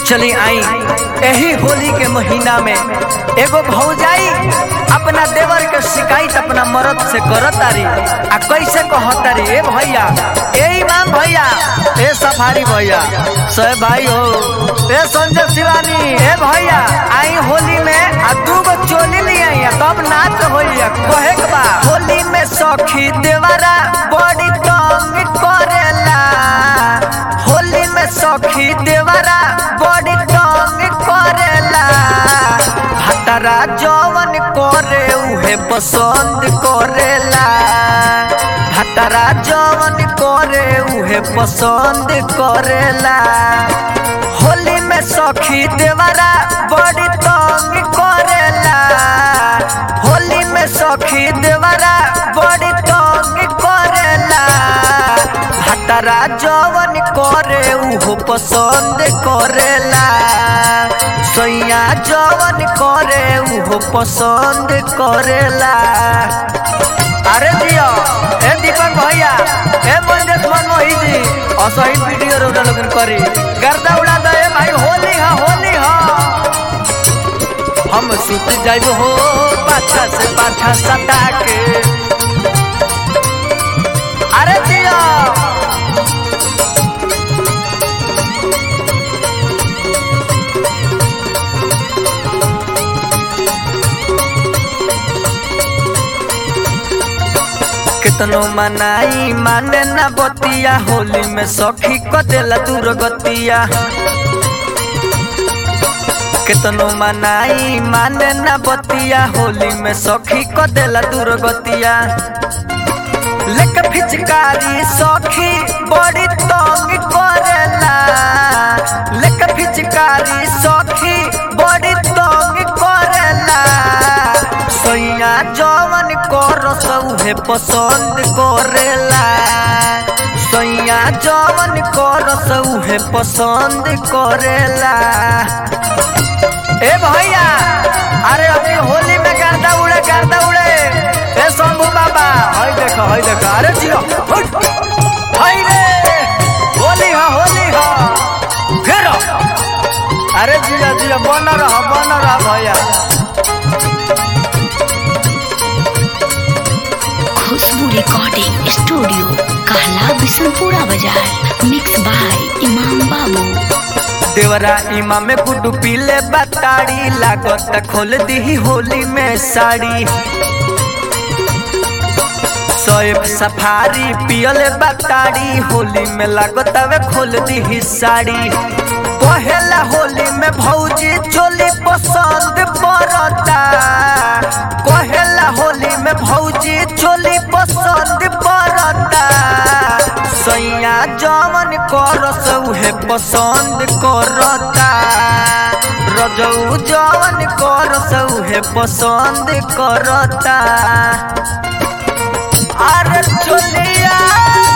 चली आई यही होली के महीना में एगो भौजाई अपना देवर के शिकायत अपना मर्द से करतारी आ कैसे कहतारी। ए भैया, ए इमाम भैया, ए सफारी भैया, सह भाई हो, ए संजय शिवानी, ए भैया आई होली में आ दूगो चोली लिया तब नाच होइया। कहे के बा होली में सखी देवरा बड़ी तंग करेला, होली में सखी देवरा बड़ी तंग करेला, भतरा जवन करे उहे पसंद करेला, भतरा जवन करे उहे पसंद करेला। होली में सखी देवरा बड़ी तंग करेला, होली में सखी देवरा बड़ी तंग करेला, भतरा जवन करे उहो पसंद करेला, सैया जवन करे उहो पसंद करेला। अरे जियो ए दीपक भैया, ए मंजेश मनमोही जी असहित वीडियो रोजा लोगन करी गर्दा उड़ा दे भाई। होली हा, होली हा, हम सुत जाइब हो पाछा से पाछा सटा के। अरे जियो कितनो मनाई माने ना बतिया, होली में सखी को देला दूर गतिया। कितनो मनाई माने ना बतिया, होली में सखी को देला दूर गतिया। लेक फिचकारी सखी बड़ी तंग करेला, लेक फिचकारी सखी बड़ी तंग करेला, सैया जवन करस उहे पसंद करेला, सैया जवन करस उहे पसंद करेला। ए भैया, अरे अभी होली में गर्दा उड़े, गर्दा उड़े। ए शंभू बाबा, हई देखो, हई देखो। अरे जियो हई रे, होली हा, होली हा फिर। अरे जियो जियो, बन रहा भैया। खुशबू रिकॉर्डिंग स्टूडियो कहला बिशनपुरा बाजार, मिक्स बाय इमाम बाबू। देवरा इमाम में गुड्डू पीले बताड़ी, लागत खोल दी होली में साड़ी। सोएब सफारी पियले बताड़ी, होली में लागत वे खोल दी साड़ी। पहला होली में भौजी चोली पसंद पड़ता, पहला होली में भौजी चोली पसंद पड़ता, सैया जवन करस उहे पसंद करता, रजऊ जवन करस उहे पसंद करता। अरे चोलिया